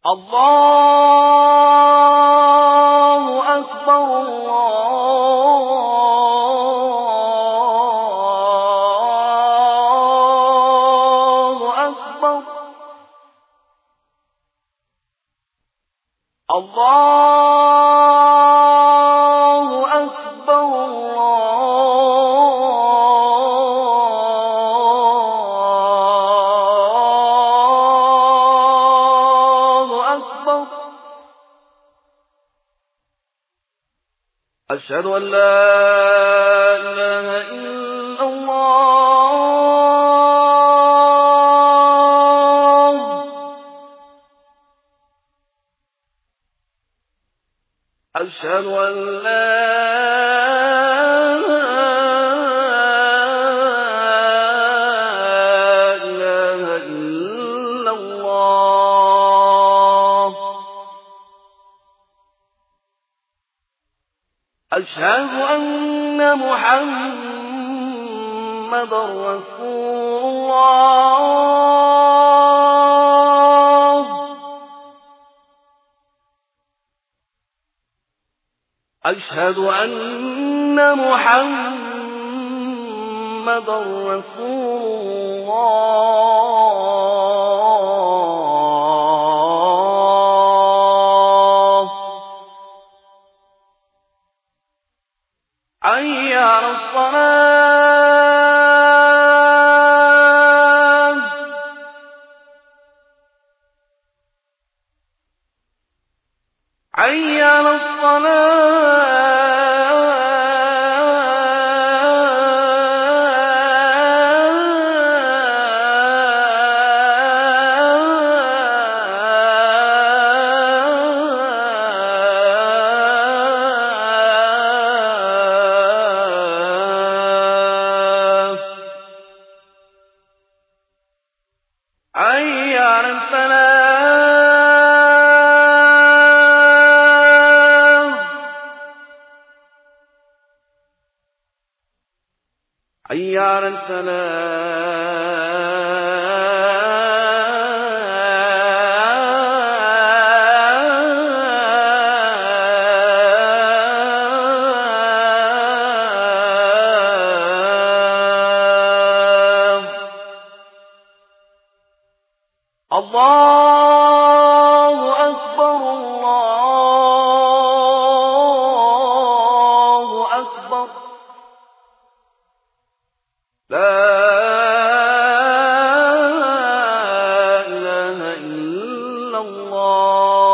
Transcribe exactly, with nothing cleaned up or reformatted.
الله أكبر الله أكبر الله أكبر الله أكبر. أشهد أن لا إله إلا الله. أشهد أن لا إله إلا الله. أشهد أن محمدًا رسول الله. أشهد أن محمدًا رسول الله. حي على الصلاة. حي على الصلاة. حي على الفلاح. حي على الفلاح. الله أكبر الله أكبر. لا إله إلا الله.